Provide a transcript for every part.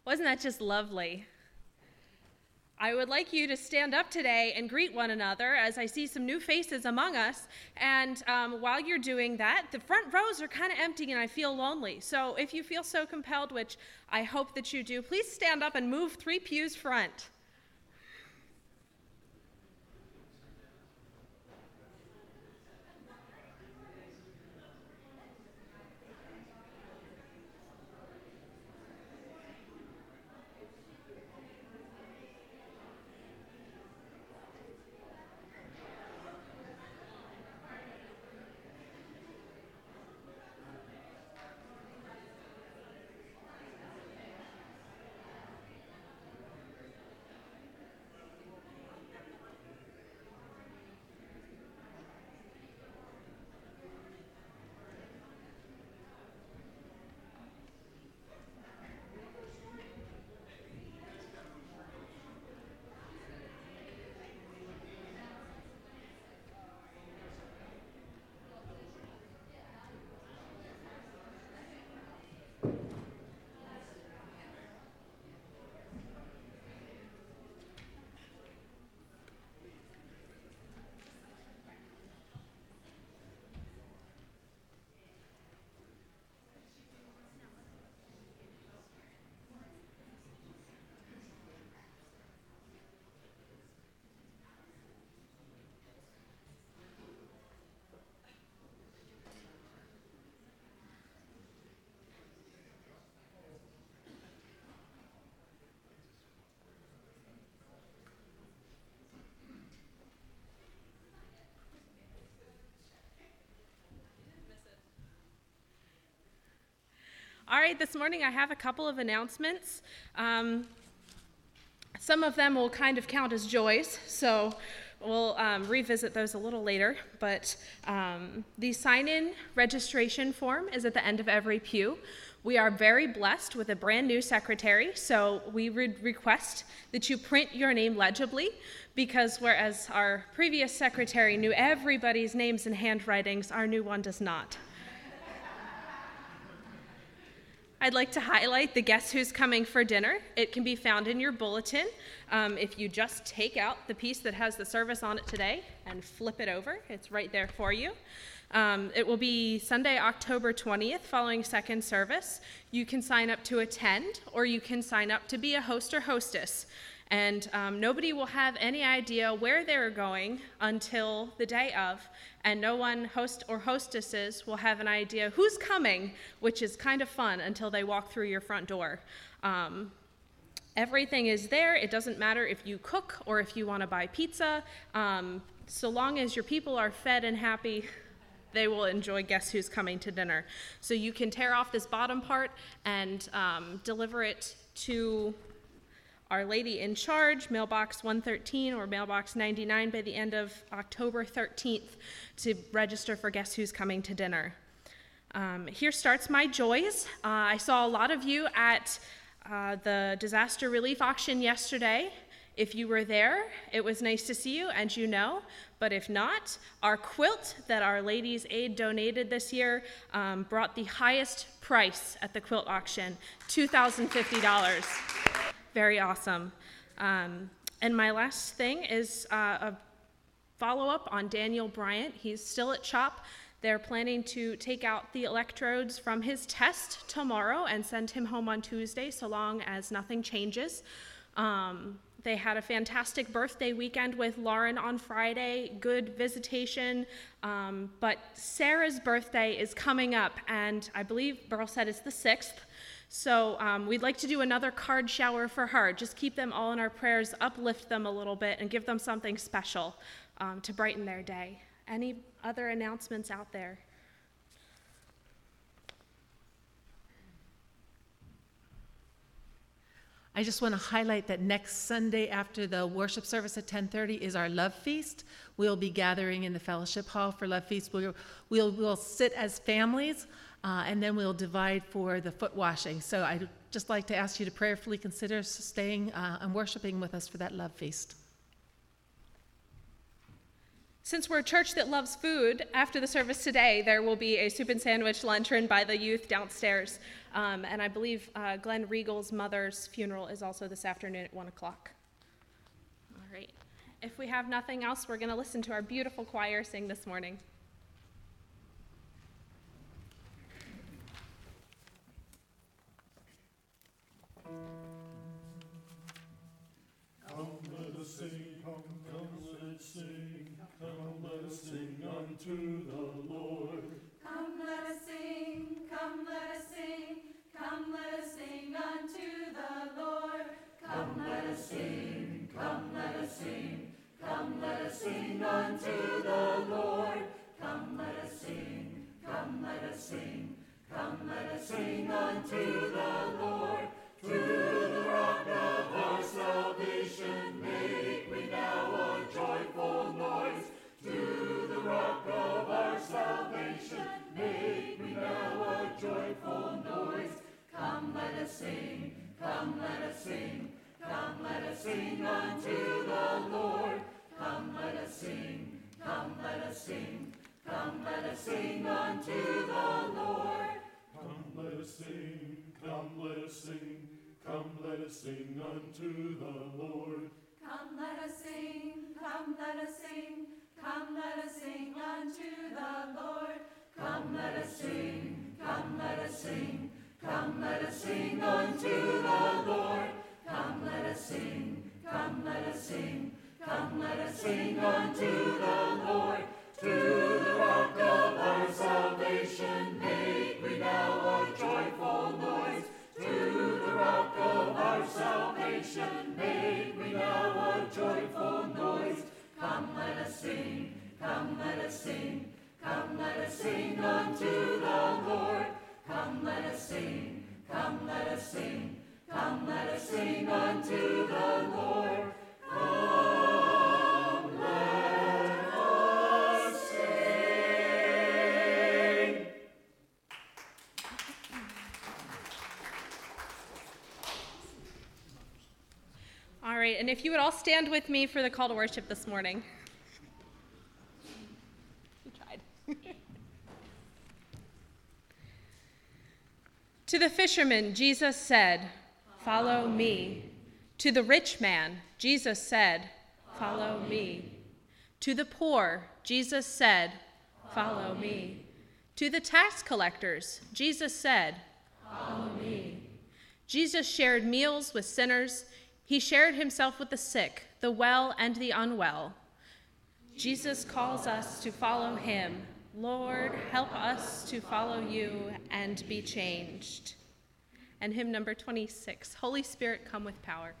Wasn't that just lovely? I would like you to stand up today and greet one another as I see some new faces among us. And while you're doing that, the front rows are kind of empty and I feel lonely. So if you feel so compelled, which I hope that you do, please stand up and move 3 pews front. All right, this morning I have a couple of announcements. Some of them will kind of count as joys, so we'll revisit those a little later. But the sign-in registration form is at the end of every pew. We are very blessed with a brand new secretary, so we would request that you print your name legibly, because whereas our previous secretary knew everybody's names and handwritings, our new one does not. I'd like to highlight the Guess Who's Coming for Dinner. It can be found in your bulletin. If you just take out the piece that has the service on it today and flip it over, it's right there for you. It will be Sunday, October 20th, following second service. You can sign up to attend, or you can sign up to be a host or hostess. And nobody will have any idea where they're going until the day of, and no one, host or hostesses, will have an idea who's coming, which is kind of fun until they walk through your front door. Everything is there. It doesn't matter if you cook or if you want to buy pizza. So long as your people are fed and happy, they will enjoy Guess Who's Coming to Dinner. So you can tear off this bottom part and deliver it to Our Lady in Charge, mailbox 113 or mailbox 99 by the end of October 13th to register for Guess Who's Coming to Dinner. Here starts my joys. I saw a lot of you at the disaster relief auction yesterday. If you were there, it was nice to see you, and you know. But if not, our quilt that Our Lady's Aid donated this year brought the highest price at the quilt auction, $2,050. Very awesome. And my last thing is a follow-up on Daniel Bryant. He's still at CHOP. They're planning to take out the electrodes from his test tomorrow and send him home on Tuesday, so long as nothing changes. They had a fantastic birthday weekend with Lauren on Friday, good visitation, but Sarah's birthday is coming up, and I believe Burl said it's the 6th. So we'd like to do another card shower for her. Just keep them all in our prayers, uplift them a little bit, and give them something special to brighten their day. Any other announcements out there? I just want to highlight that next Sunday after the worship service at 10:30 is our Love Feast. We'll be gathering in the fellowship hall for Love Feast. We'll sit as families, and then we'll divide for the foot washing. So I'd just like to ask you to prayerfully consider staying and worshiping with us for that Love Feast. Since we're a church that loves food, after the service today, there will be a soup and sandwich luncheon by the youth downstairs. And I believe Glenn Regal's mother's funeral is also this afternoon at 1 o'clock. All right. If we have nothing else, we're going to listen to our beautiful choir sing this morning. Come, let us sing, come, let us sing, come, let us sing unto the Lord. Come, let us sing, come, let us sing, come, let us sing unto the Lord. Come, let us sing, come, let us sing, come, let us sing unto the Lord. Come, let us sing, come, let us sing, come, let us sing unto the Lord. To the rock of our salvation make we now a joyful noise. To the rock of our salvation make we now a joyful noise. Come, let us sing, come, let us sing, come, let us sing unto the Lord. Come, let us sing, come, let us sing, come, let us sing unto the Lord. Come, let us sing, come, let us sing, come, let us sing unto the Lord. Come, let us sing, come, let us sing, come, let us sing unto the Lord. Come, let us sing, come, let us sing, come, let us sing unto the Lord. Come, let us sing, come, let us sing, come, let us sing unto the Lord. To the rock of our salvation make we now a joyful noise. To the rock of our salvation make we now a joyful noise. Come, let us sing, come, let us sing, come, let us sing unto the Lord. Come, let us sing, come, let us sing, come, let us sing unto the Lord. Come, let us sing. All right, and if you would all stand with me for the call to worship this morning. We tried. To the fisherman, Jesus said, "Follow me." To the rich man, Jesus said, "Follow me." To the poor, Jesus said, "Follow me." To the tax collectors, Jesus said, "Follow me." Jesus shared meals with sinners. He shared himself with the sick, the well, and the unwell. Jesus calls us to follow him. Lord, help us to follow you and be changed. And hymn number 26, Holy Spirit, come with power.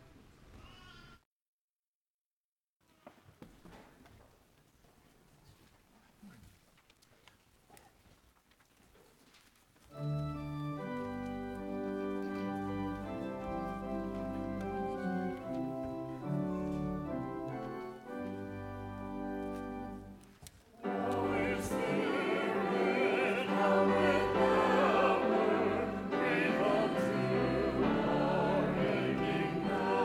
Give unto our aching now.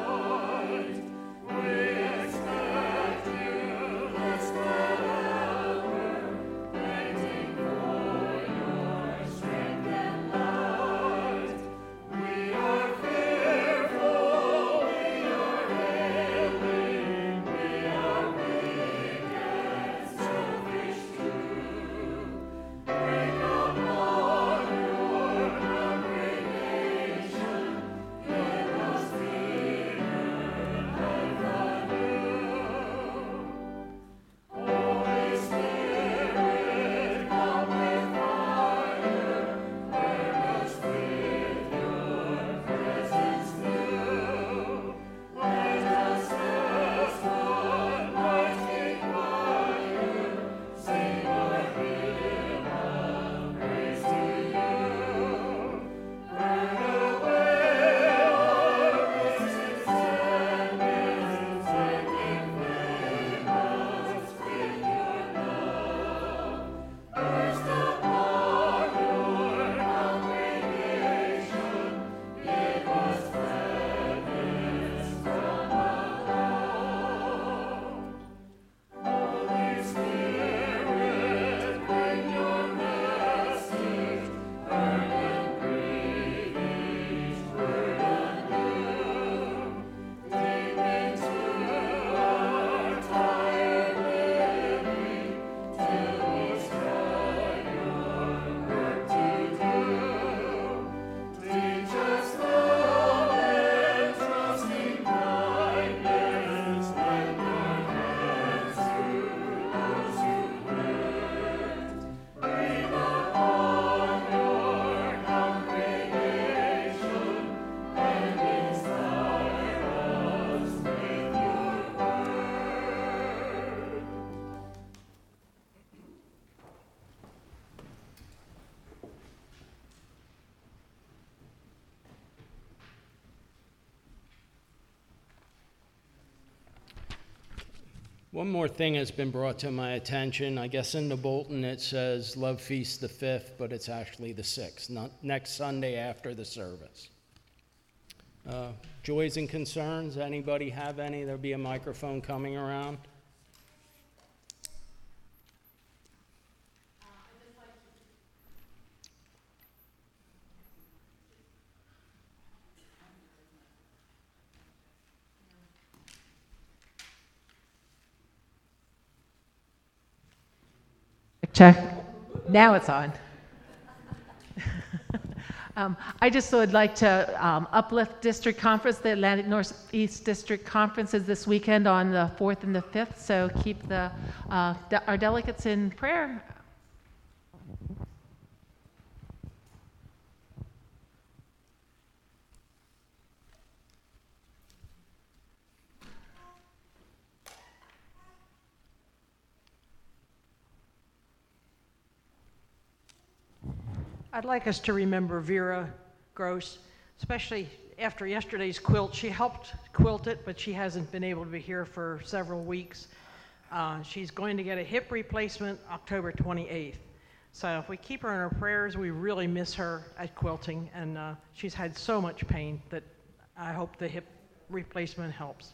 One more thing has been brought to my attention. I guess in the bulletin it says Love Feast the 5th, but it's actually the 6th, not next Sunday after the service. Joys and concerns, anybody have any? There'll be a microphone coming around. Check. Now it's on. I just would like to uplift District Conference. The Atlantic Northeast District Conference is this weekend on the 4th and the 5th, so keep our delegates in prayer. I'd like us to remember Vera Gross, especially after yesterday's quilt. She helped quilt it, but she hasn't been able to be here for several weeks. She's going to get a hip replacement October 28th. So if we keep her in our prayers, we really miss her at quilting, and she's had so much pain that I hope the hip replacement helps.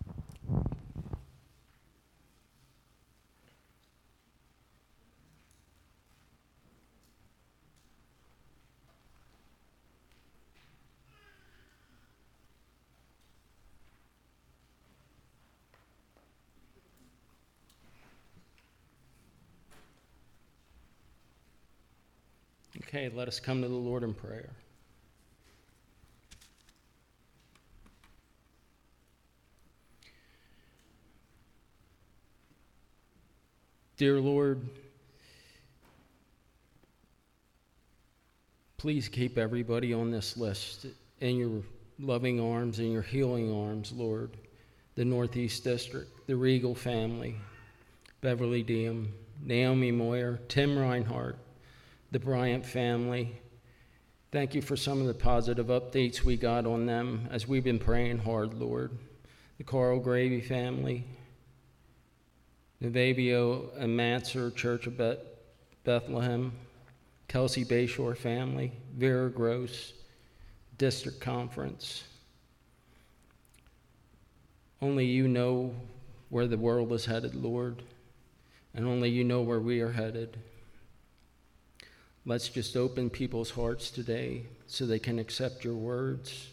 Okay, let us come to the Lord in prayer. Dear Lord, please keep everybody on this list in your loving arms and your healing arms, Lord. The Northeast District, the Regal family, Beverly Diem, Naomi Moyer, Tim Reinhardt, the Bryant family. Thank you for some of the positive updates we got on them as we've been praying hard, Lord. The Carl Gravy family, the Vabio and Manser Church of Bethlehem, Kelsey Bayshore family, Vera Gross, District Conference. Only you know where the world is headed, Lord, and only you know where we are headed. Let's just open people's hearts today so they can accept your words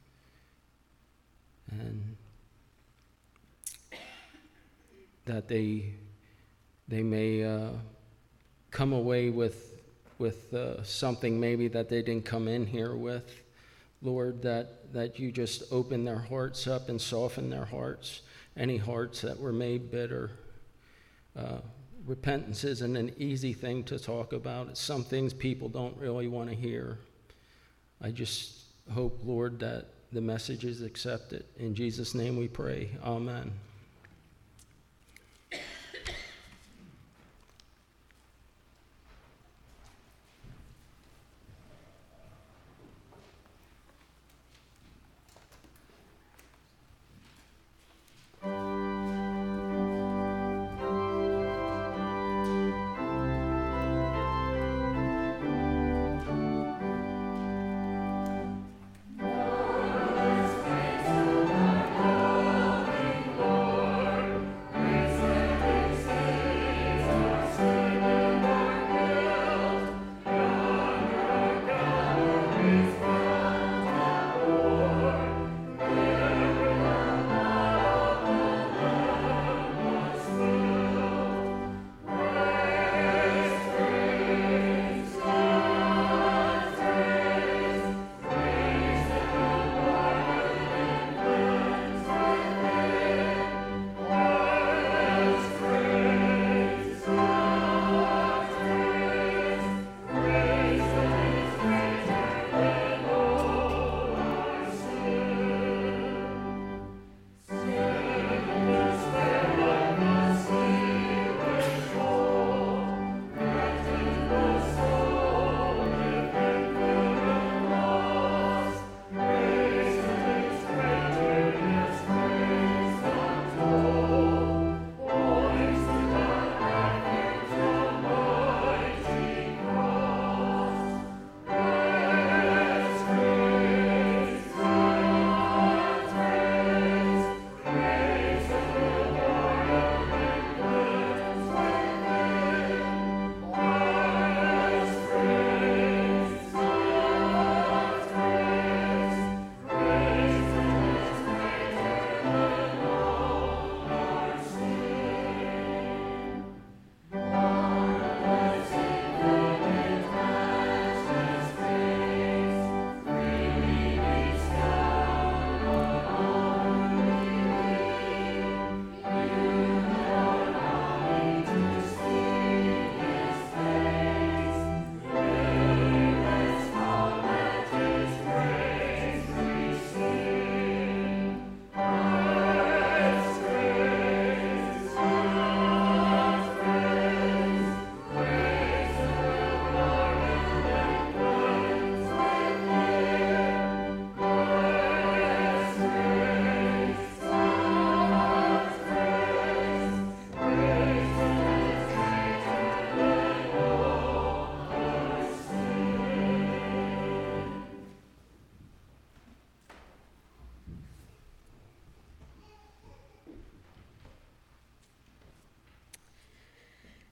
and that they may come away with something maybe that they didn't come in here with. Lord, that you just open their hearts up and soften their hearts, any hearts that were made bitter. Repentance isn't an easy thing to talk about. It's some things people don't really want to hear. I just hope, Lord, that the message is accepted. In Jesus' name we pray. Amen.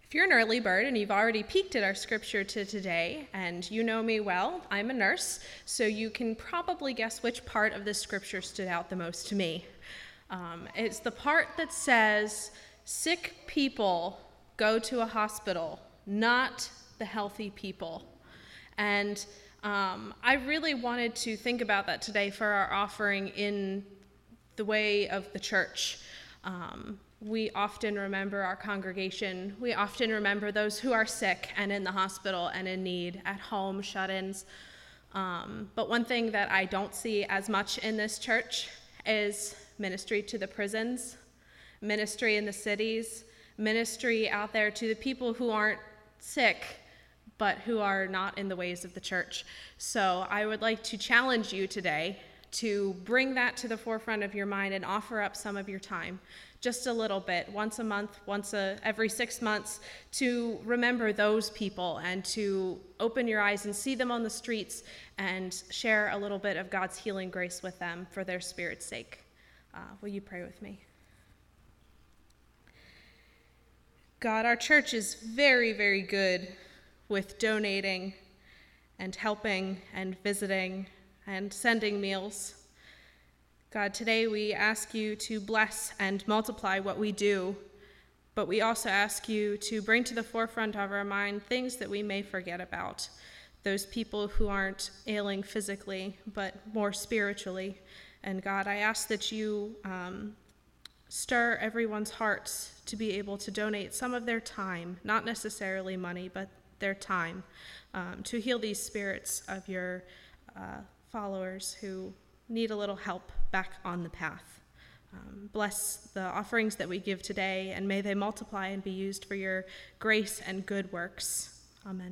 If you're an early bird and you've already peeked at our scripture to today, and you know me well, I'm a nurse, so you can probably guess which part of this scripture stood out the most to me. It's the part that says, sick people go to a hospital, not the healthy people. And I really wanted to think about that today for our offering in the way of the church. We often remember our congregation. We often remember those who are sick and in the hospital and in need, at home, shut-ins. But one thing that I don't see as much in this church is ministry to the prisons, ministry in the cities, ministry out there to the people who aren't sick, but who are not in the ways of the church. So I would like to challenge you today to bring that to the forefront of your mind and offer up some of your time, just a little bit, once a month, every 6 months, to remember those people and to open your eyes and see them on the streets and share a little bit of God's healing grace with them for their spirit's sake. Will you pray with me? God, our church is very, very good with donating and helping and visiting and sending meals. God, today we ask you to bless and multiply what we do, but we also ask you to bring to the forefront of our mind things that we may forget about, those people who aren't ailing physically, but more spiritually. And God, I ask that you stir everyone's hearts to be able to donate some of their time, not necessarily money, but their time, to heal these spirits of your followers who need a little help back on the path. Bless the offerings that we give today, and may they multiply and be used for your grace and good works. Amen.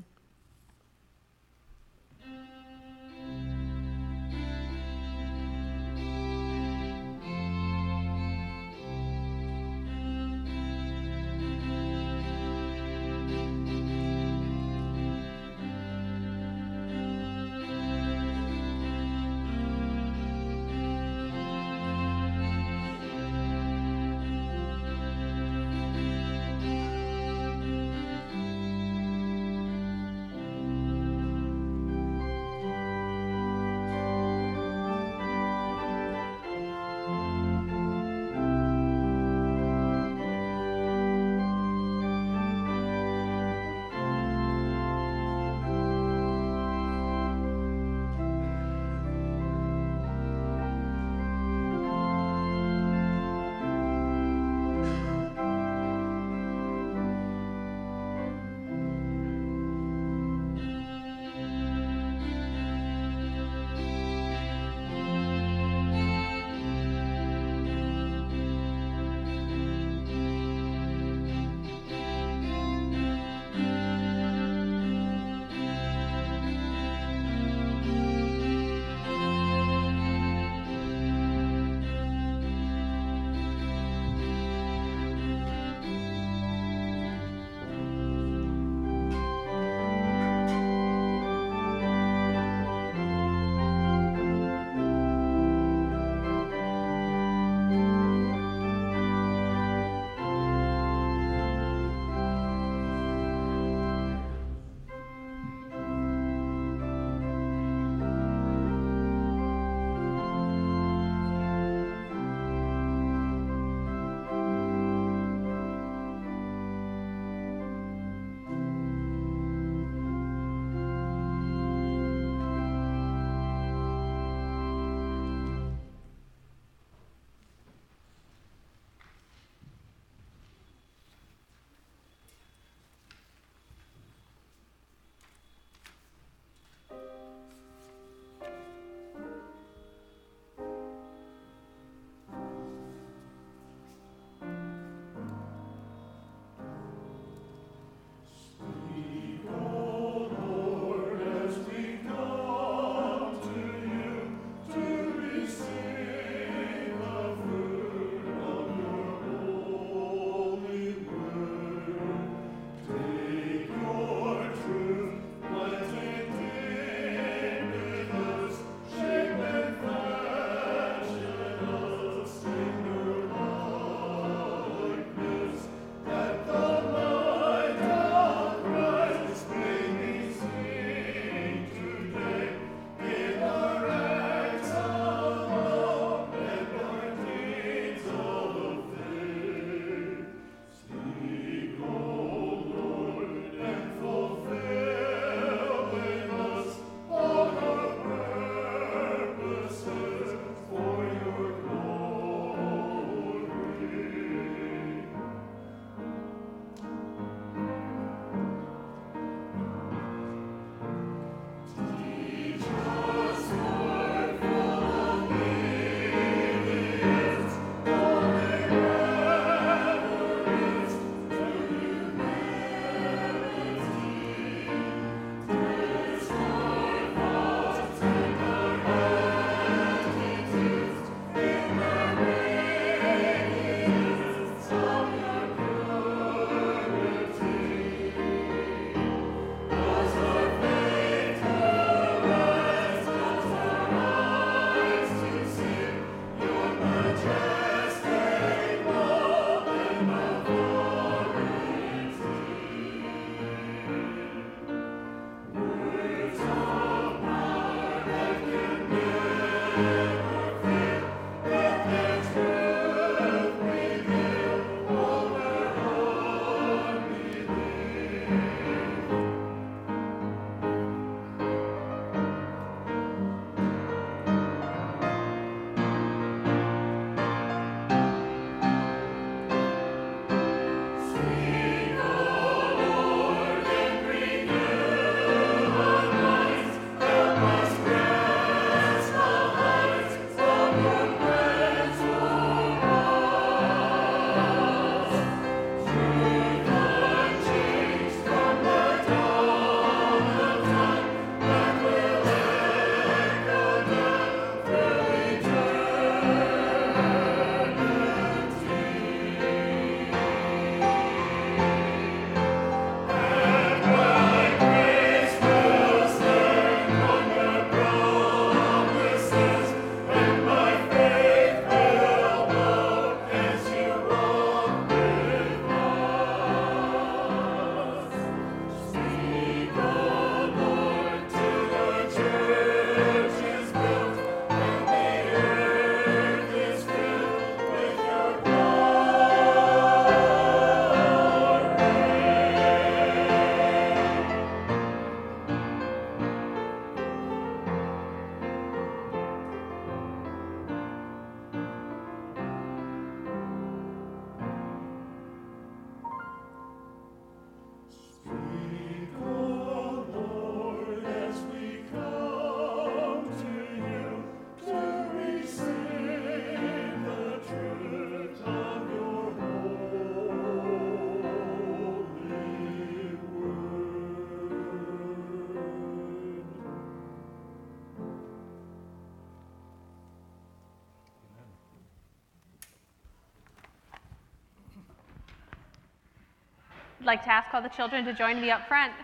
I'd like to ask all the children to join me up front.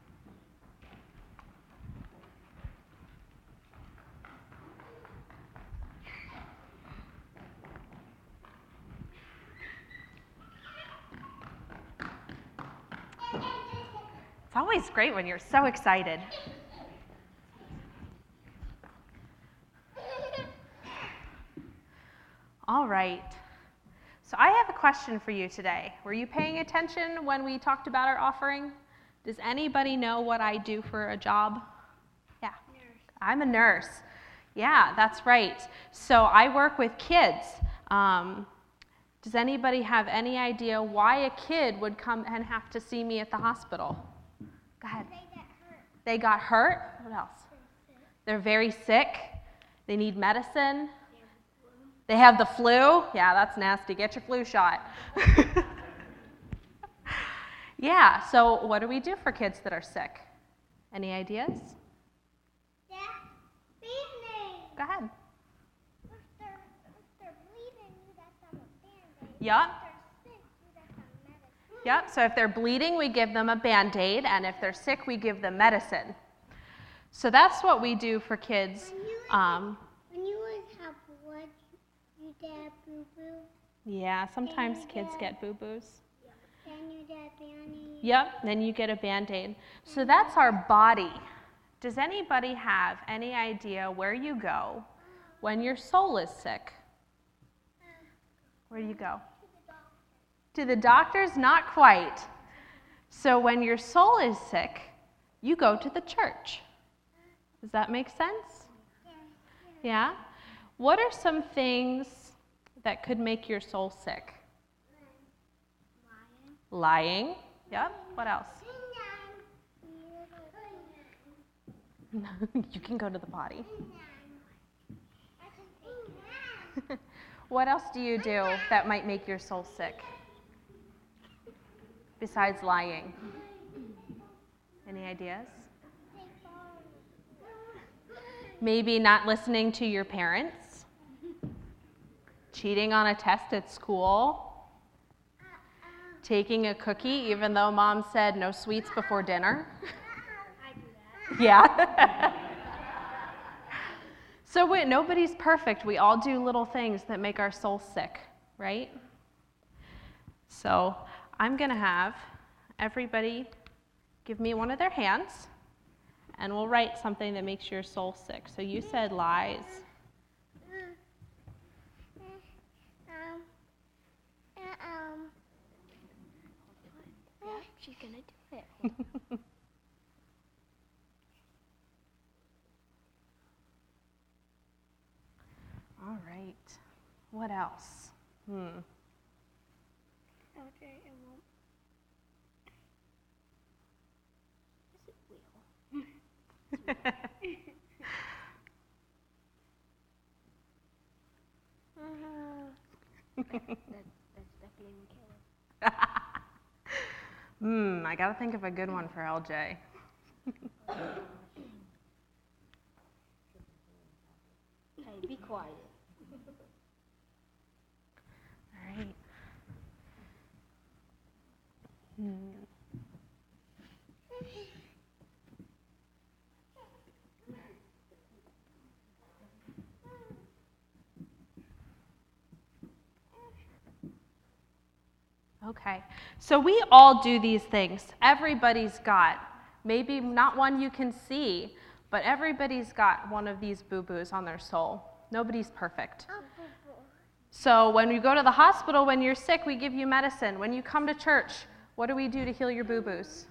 It's always great when you're so excited. All right. So I have a question for you today. Were you paying attention when we talked about our offering? Does anybody know what I do for a job? Yeah. Nurse. I'm a nurse. Yeah, that's right. So I work with kids. Does anybody have any idea why a kid would come and have to see me at the hospital? Go ahead. They got hurt. They got hurt? What else? They're very sick. They need medicine. They have the flu. Yeah, that's nasty. Get your flu shot. Yeah, so what do we do for kids that are sick? Any ideas? Yeah. Bleeding. Go ahead. If they're bleeding, you got them a Band-Aid. Yep. If they're sick, you got them medicine. Yep, so if they're bleeding, we give them a Band-Aid, and if they're sick, we give them medicine. So that's what we do for kids. When you would have blood, you dad boo-boo, Yeah, sometimes kids get boo-boos. then you dad Band-Aid. Yep, then you get a Band-Aid. So that's our body. Does anybody have any idea where you go when your soul is sick? Where do you go? To the doctors? Not quite. So when your soul is sick, you go to the church. Does that make sense? Yeah? What are some things that could make your soul sick? Lying. Yep. What else? You can go to the potty. What else do you do that might make your soul sick? Besides lying. Any ideas? Maybe not listening to your parents. Cheating on a test at school. Taking a cookie even though mom said no sweets before dinner. I do that. Yeah. So nobody's perfect. We all do little things that make our soul sick, right? So I'm going to have everybody give me one of their hands, and we'll write something that makes your soul sick. So you said lies. She's gonna do it. All right. What else? Okay, it won't. Yes, it will. That's definitely Michaela. I got to think of a good one for LJ. Hey, be quiet. All right. Okay, so we all do these things. Everybody's got, maybe not one you can see, but everybody's got one of these boo-boos on their soul. Nobody's perfect. So when you go to the hospital, when you're sick, we give you medicine. When you come to church, what do we do to heal your boo-boos?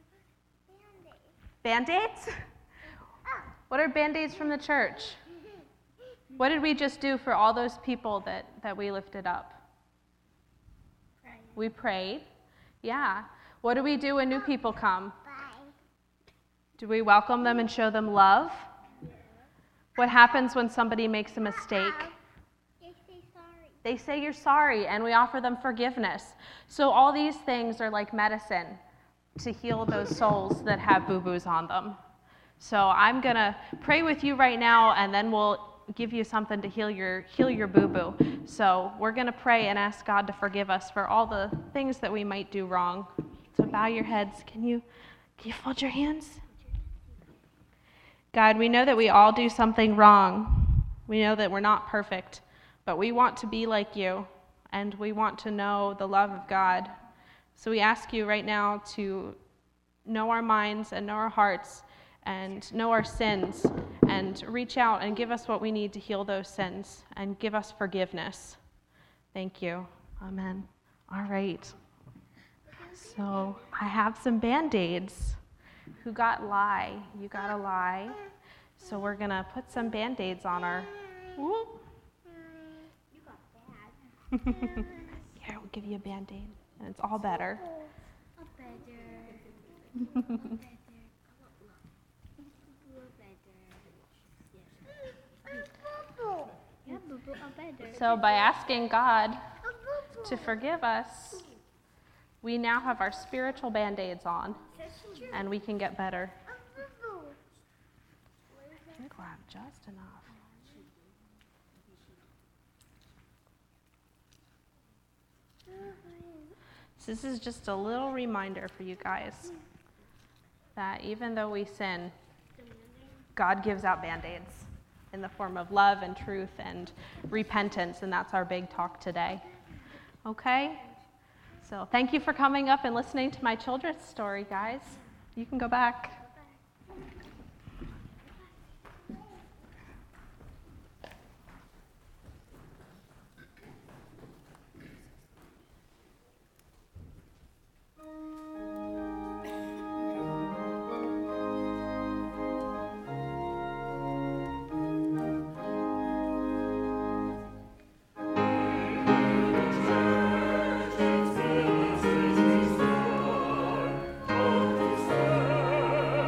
Band-Aids? What are Band-Aids from the church? What did we just do for all those people that we lifted up? We prayed. Yeah. What do we do when new people come? Do we welcome them and show them love? What happens when somebody makes a mistake? They say sorry. They say you're sorry, and we offer them forgiveness. So all these things are like medicine to heal those souls that have boo-boos on them. So I'm going to pray with you right now, and then we'll give you something to heal your boo-boo. So we're going to pray and ask God to forgive us for all the things that we might do wrong. So bow your heads. Can you fold your hands? God, we know that we all do something wrong. We know that we're not perfect, but we want to be like you, and we want to know the love of God. So we ask you right now to know our minds and know our hearts and know our sins, and reach out and give us what we need to heal those sins and give us forgiveness. Thank you. Amen. All right. So I have some Band-Aids. Who got lie? You got a lie. So we're going to put some Band-Aids on our... Whoop. You got bad. Here, we'll give you a Band-Aid, and it's all better. So by asking God to forgive us, we now have our spiritual Band-Aids on, and we can get better. I think we'll have just enough. So this is just a little reminder for you guys that even though we sin, God gives out Band-Aids in the form of love and truth and repentance, and that's our big talk today. Okay? So thank you for coming up and listening to my children's story, guys. You can go back. Stand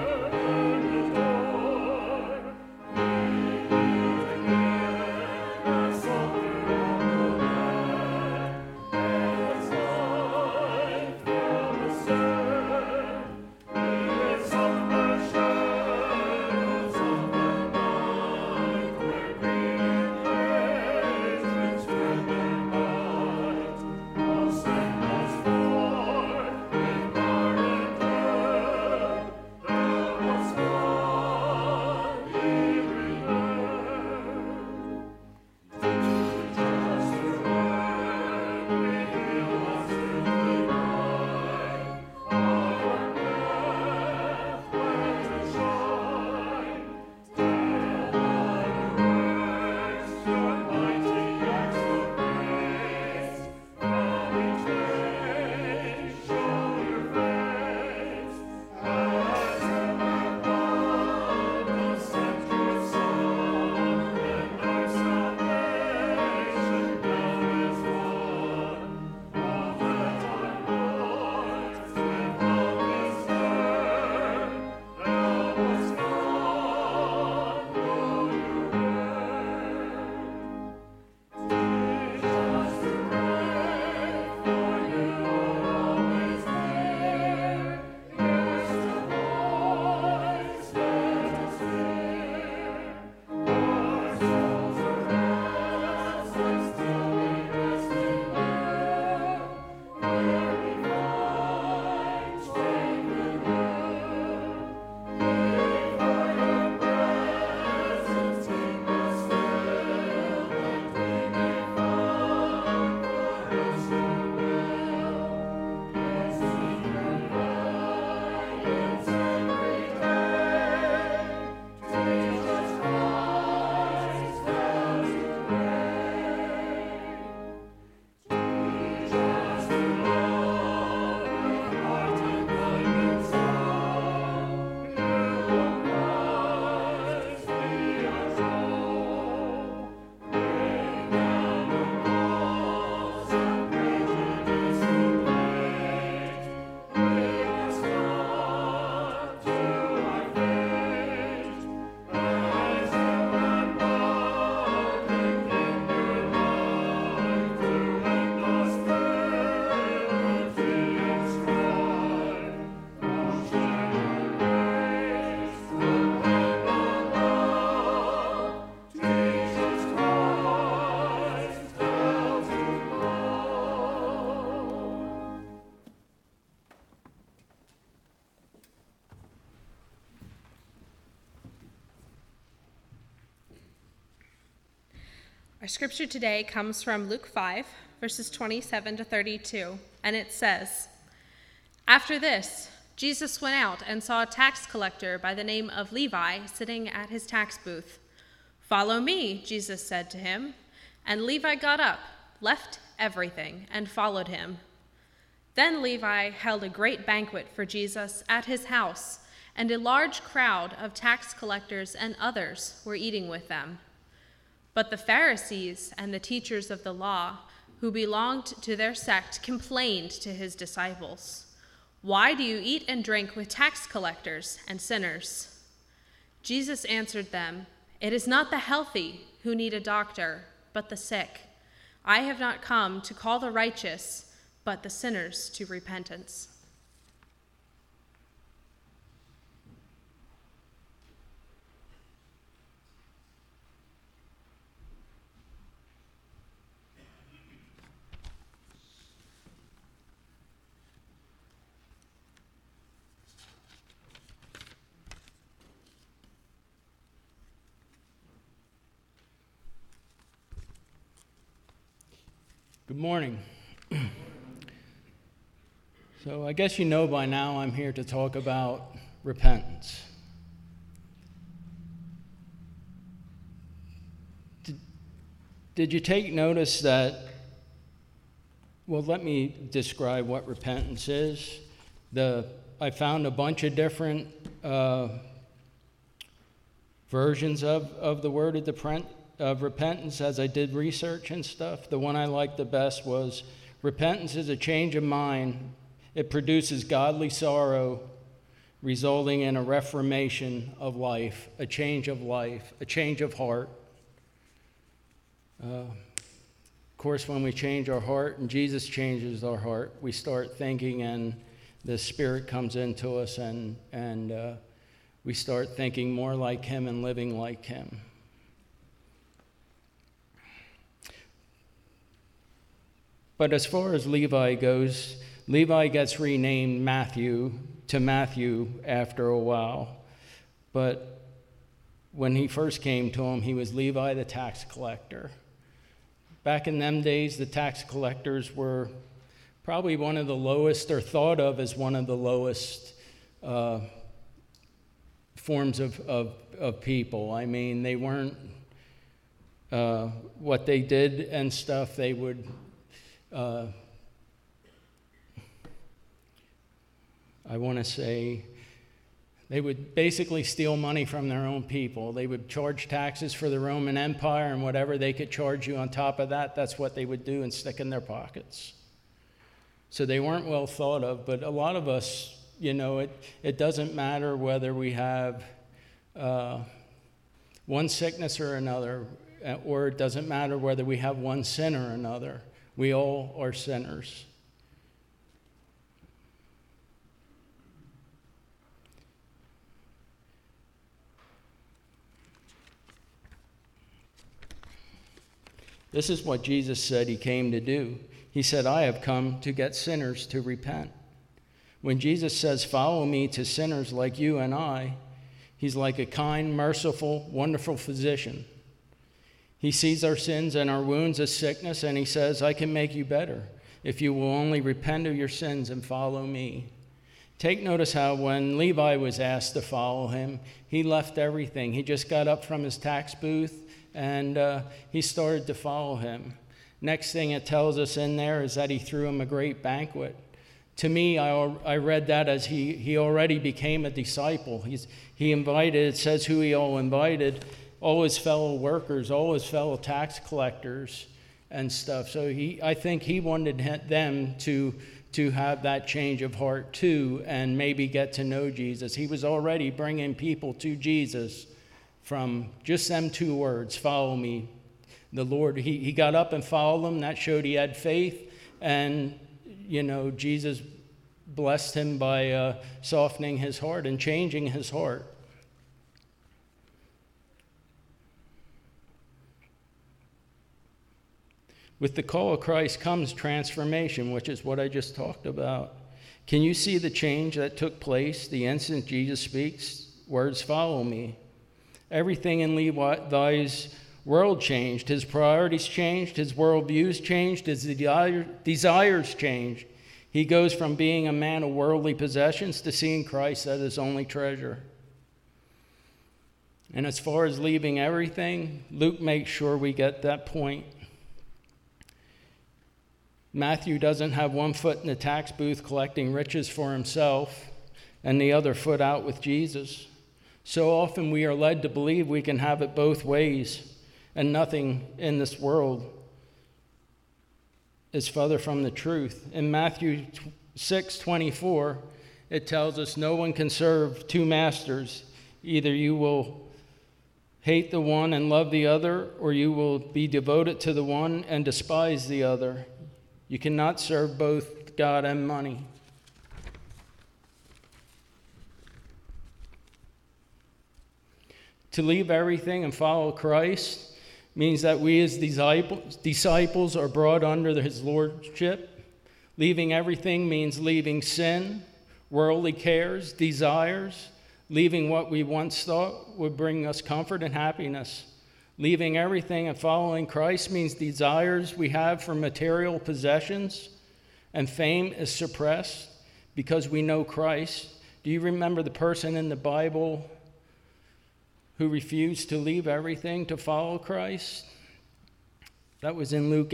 Our scripture today comes from Luke 5, verses 27 to 32, and it says, "After this, Jesus went out and saw a tax collector by the name of Levi sitting at his tax booth. 'Follow me,' Jesus said to him. And Levi got up, left everything, and followed him. Then Levi held a great banquet for Jesus at his house, and a large crowd of tax collectors and others were eating with them. But the Pharisees and the teachers of the law, who belonged to their sect, complained to his disciples, 'Why do you eat and drink with tax collectors and sinners?' Jesus answered them, 'It is not the healthy who need a doctor, but the sick. I have not come to call the righteous, but the sinners to repentance.'" Good morning. So I guess you know by now I'm here to talk about repentance. Did you take notice that, well, let me describe what repentance is. I found a bunch of different versions of the word of repentance as I did research and stuff. The one I liked the best was, repentance is a change of mind. It produces godly sorrow, resulting in a reformation of life, a change of heart. Of course, when we change our heart and Jesus changes our heart, we start thinking and the Spirit comes into us and we start thinking more like Him and living like Him. But as far as Levi goes, Levi gets renamed Matthew to Matthew after a while. But when he first came to him, he was Levi the tax collector. Back in them days, the tax collectors were probably one of the lowest, or thought of as one of the lowest forms of people. I mean, they weren't, what they did and stuff, they would, I want to say, they would basically steal money from their own people. They would charge taxes for the Roman Empire, and whatever they could charge you on top of that, that's what they would do and stick in their pockets. So they weren't well thought of, but a lot of us, you know, it doesn't matter whether we have one sickness or another, or it doesn't matter whether we have one sin or another. We all are sinners. This is what Jesus said He came to do. He said, "I have come to get sinners to repent." When Jesus says, "Follow me," to sinners like you and I, He's like a kind, merciful, wonderful physician. He sees our sins and our wounds as sickness, and He says, "I can make you better if you will only repent of your sins and follow me." Take notice how when Levi was asked to follow Him, he left everything. He just got up from his tax booth and he started to follow Him. Next thing it tells us in there is that He threw him a great banquet. To me, I read that as he already became a disciple. He invited, it says who He all invited, all His fellow workers, all His fellow tax collectors and stuff. So I think He wanted them to have that change of heart too, and maybe get to know Jesus. He was already bringing people to Jesus from just them two words, "Follow me." The Lord, he got up and followed them. That showed he had faith, and you know, Jesus blessed him by softening his heart and changing his heart. With the call of Christ comes transformation, which is what I just talked about. Can you see the change that took place the instant Jesus speaks? Words, "Follow me." Everything in Levi's world changed. His priorities changed. His worldviews changed. His desires changed. He goes from being a man of worldly possessions to seeing Christ as his only treasure. And as far as leaving everything, Luke makes sure we get that point. Matthew doesn't have one foot in the tax booth collecting riches for himself and the other foot out with Jesus. So often we are led to believe we can have it both ways, and nothing in this world is further from the truth. In Matthew 6:24, it tells us no one can serve two masters. Either you will hate the one and love the other, or you will be devoted to the one and despise the other. You cannot serve both God and money. To leave everything and follow Christ means that we as disciples are brought under his lordship. Leaving everything means leaving sin, worldly cares, desires, leaving what we once thought would bring us comfort and happiness. Leaving everything and following Christ means desires we have for material possessions and fame is suppressed because we know Christ. Do you remember the person in the Bible who refused to leave everything to follow Christ? That was in Luke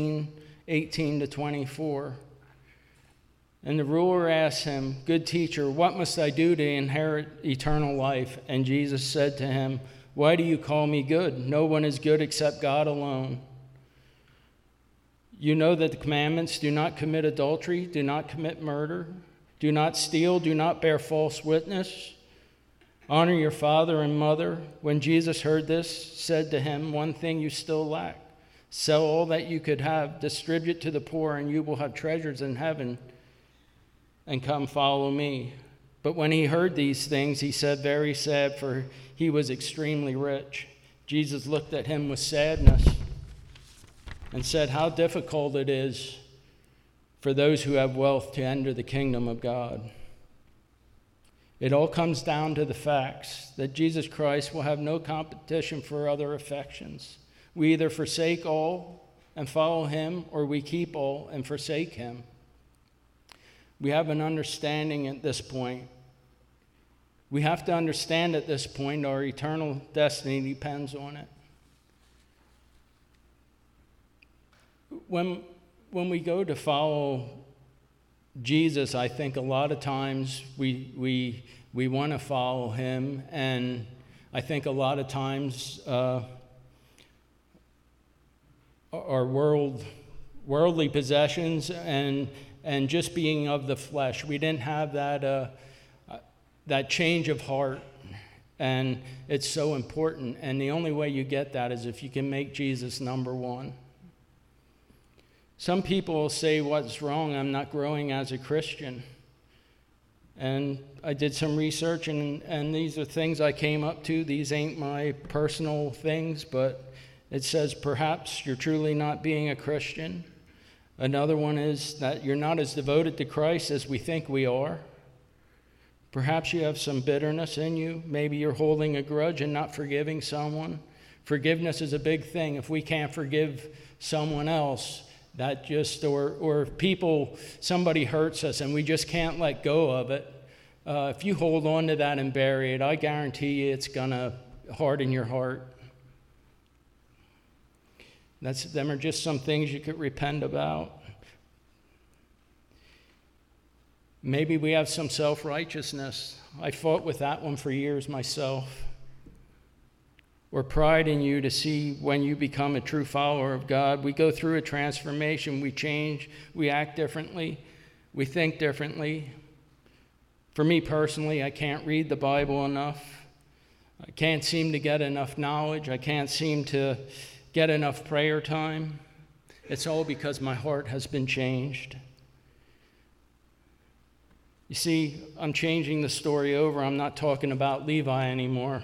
18:18-24. And the ruler asked him, "Good teacher, what must I do to inherit eternal life?" And Jesus said to him, "Why do you call me good? No one is good except God alone. You know that the commandments: do not commit adultery, do not commit murder, do not steal, do not bear false witness, honor your father and mother." When Jesus heard this, said to him, "One thing you still lack. Sell all that you could have, distribute to the poor, and you will have treasures in heaven, and come follow me." But when he heard these things, he said, very sad, for he was extremely rich. Jesus looked at him with sadness and said, "How difficult it is for those who have wealth to enter the kingdom of God." It all comes down to the facts that Jesus Christ will have no competition for other affections. We either forsake all and follow him, or we keep all and forsake him. We have an understanding at this point. We have to understand at this point our eternal destiny depends on it. When we go to follow Jesus, I think a lot of times we want to follow him, and I think a lot of times our worldly possessions and just being of the flesh, we didn't have that change of heart, and it's so important. And the only way you get that is if you can make Jesus number one. Some people will say, "What's wrong? I'm not growing as a Christian." And I did some research, and these are things I came up to. These ain't my personal things, but it says perhaps you're truly not being a Christian. Another one is that you're not as devoted to Christ as we think we are. Perhaps you have some bitterness in you. Maybe you're holding a grudge and not forgiving someone. Forgiveness is a big thing. If we can't forgive someone else, that just, or people, somebody hurts us and we just can't let go of it. If you hold on to that and bury it, I guarantee you it's going to harden your heart. Them are just some things you could repent about. Maybe we have some self-righteousness. I fought with that one for years myself. Or pride in you to see when you become a true follower of God. We go through a transformation. We change. We act differently. We think differently. For me personally, I can't read the Bible enough. I can't seem to get enough knowledge. I can't seem to get enough prayer time. It's all because my heart has been changed. You see, I'm changing the story over. I'm not talking about Levi anymore.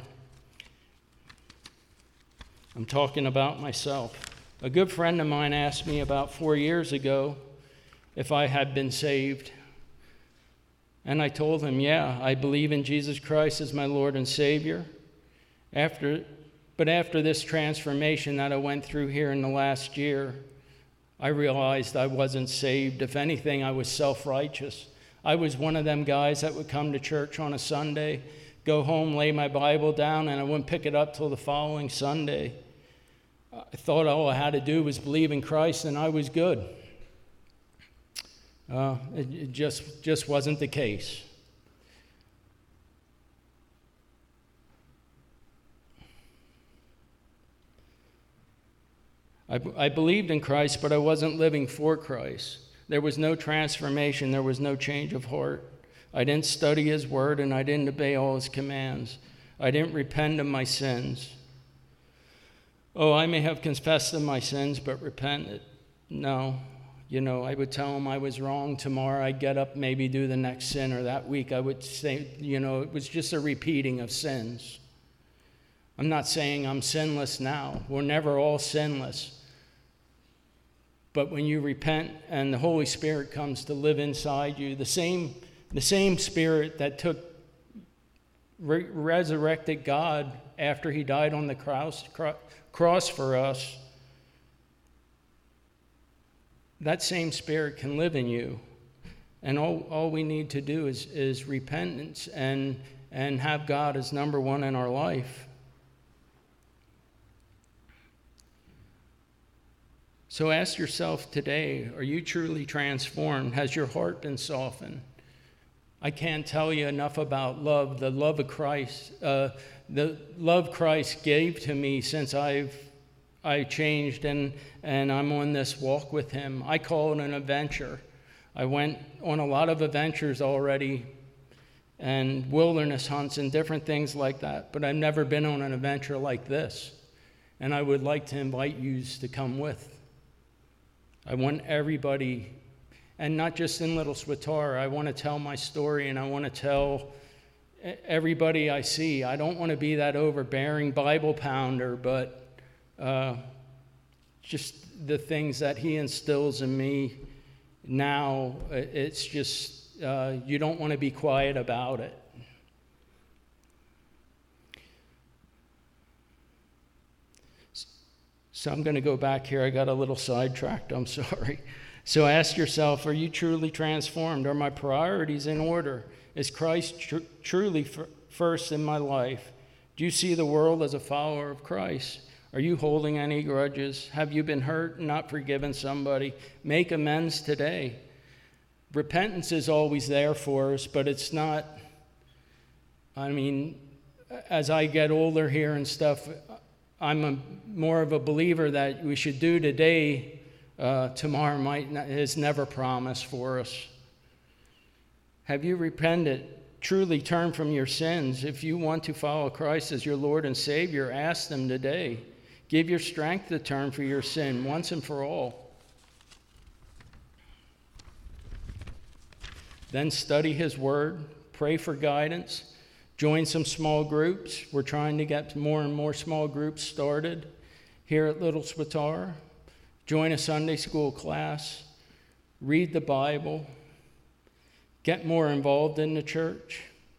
I'm talking about myself. A good friend of mine asked me about 4 years ago if I had been saved. And I told him, yeah, I believe in Jesus Christ as my Lord and Savior. After But after this transformation that I went through here in the last year, I realized I wasn't saved. If anything, I was self-righteous. I was one of them guys that would come to church on a Sunday, go home, lay my Bible down, and I wouldn't pick it up till the following Sunday. I thought all I had to do was believe in Christ and I was good. It just wasn't the case. I believed in Christ, but I wasn't living for Christ. There was no transformation. There was no change of heart. I didn't study his word, and I didn't obey all his commands. I didn't repent of my sins. Oh, I may have confessed of my sins, but repented. No. I would tell him I was wrong. Tomorrow I'd get up, maybe do the next sin, or that week I would say, it was just a repeating of sins. I'm not saying I'm sinless now. We're never all sinless. But when you repent and the Holy Spirit comes to live inside you, the same Spirit that resurrected God after he died on the cross for us, that same Spirit can live in you. And all we need to do is repentance and have God as number one in our life. So ask yourself today, are you truly transformed? Has your heart been softened? I can't tell you enough about love, the love of Christ, the love Christ gave to me since I changed and I'm on this walk with him. I call it an adventure. I went on a lot of adventures already and wilderness hunts and different things like that, but I've never been on an adventure like this. And I would like to invite you to come with. I want everybody, and not just in Little Swatara, I want to tell my story and I want to tell everybody I see. I don't want to be that overbearing Bible pounder, but just the things that he instills in me now, it's just, you don't want to be quiet about it. So I'm going to go back here. I got a little sidetracked. I'm sorry. So ask yourself, are you truly transformed? Are my priorities in order? Is Christ truly first in my life? Do you see the world as a follower of Christ? Are you holding any grudges? Have you been hurt and not forgiven somebody? Make amends today. Repentance is always there for us, but it's not, as I get older here and stuff, I'm more of a believer that we should do today, tomorrow is never promised for us. Have you repented? Truly turn from your sins. If you want to follow Christ as your Lord and Savior, ask him today. Give your strength to turn for your sin once and for all. Then study his word, pray for guidance. Join some small groups. We're trying to get more and more small groups started here at Little Swatara. Join a Sunday school class. Read the Bible. Get more involved in the church.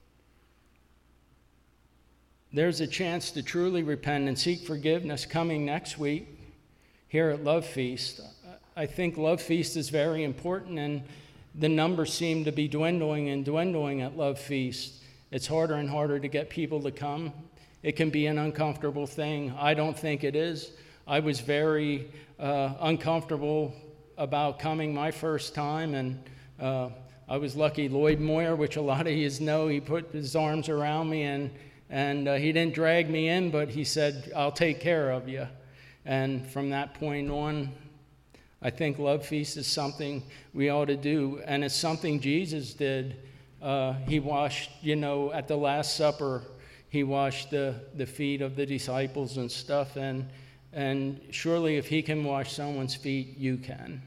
There's a chance to truly repent and seek forgiveness coming next week here at Love Feast. I think Love Feast is very important, and the numbers seem to be dwindling at Love Feast. It's harder and harder to get people to come. It can be an uncomfortable thing. I don't think it is. I was very uncomfortable about coming my first time, and I was lucky. Lloyd Moyer, which a lot of you know, he put his arms around me, and he didn't drag me in, but he said, I'll take care of you. And from that point on, I think Love Feast is something we ought to do, and it's something Jesus did. He washed, at the Last Supper, he washed the feet of the disciples and stuff, and surely if he can wash someone's feet, you can.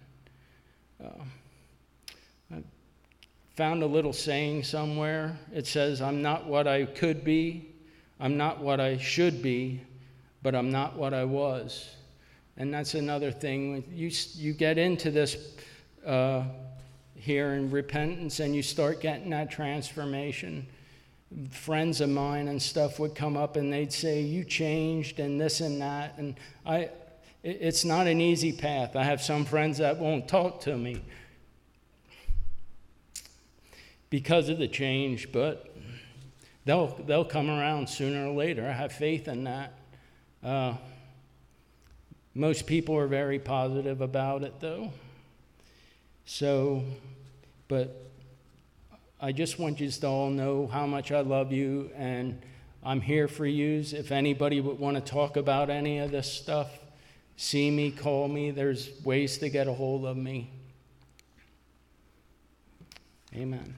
I found a little saying somewhere. It says, I'm not what I could be, I'm not what I should be, but I'm not what I was. And that's another thing. You get into this here in repentance and you start getting that transformation. friends of mine and stuff would come up and they'd say, you changed and this and that. And it's not an easy path. I have some friends that won't talk to me because of the change, but they'll come around sooner or later. I have faith in that. Most people are very positive about it, though. So, but I just want you to all know how much I love you, and I'm here for you. If anybody would want to talk about any of this stuff, see me, call me. There's ways to get a hold of me. Amen.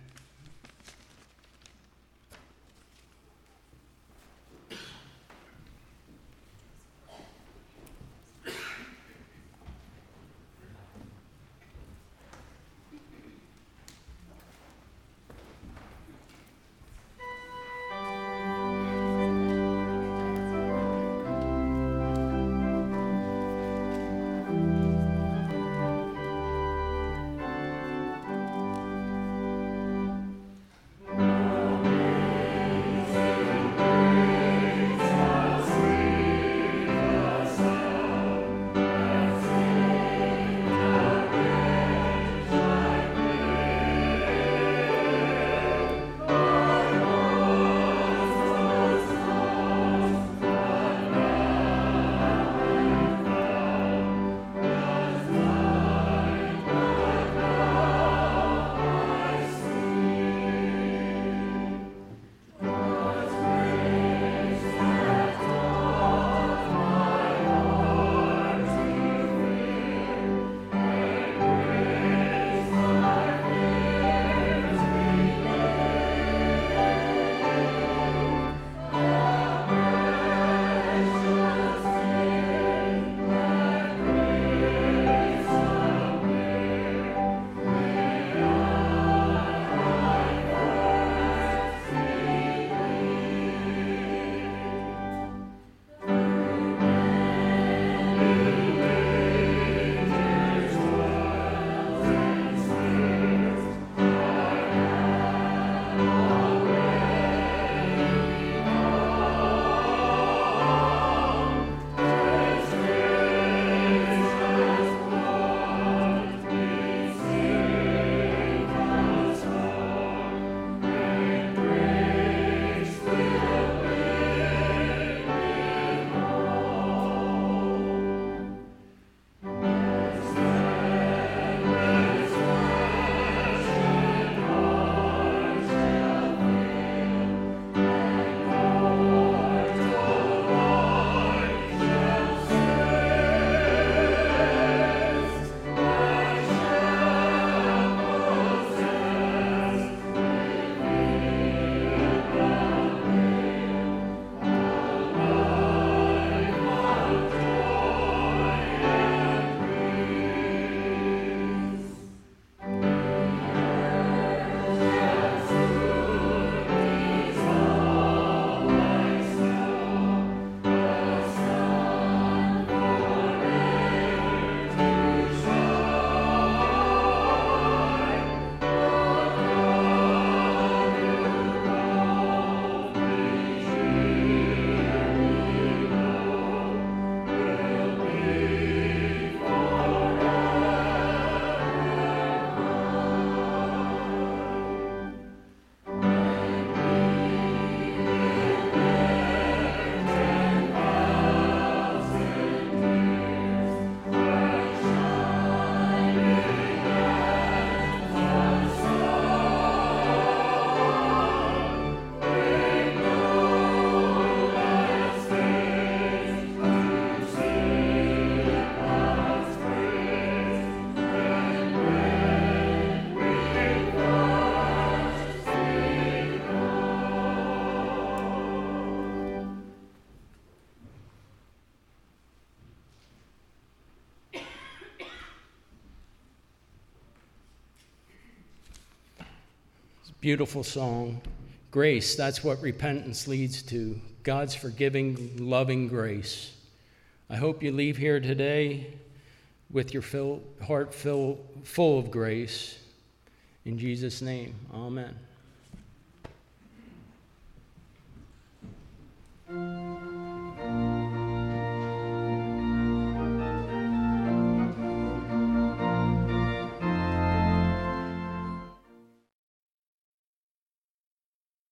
Beautiful song. Grace, that's what repentance leads to. God's forgiving, loving grace. I hope you leave here today with your heart full of grace. In Jesus' name, amen.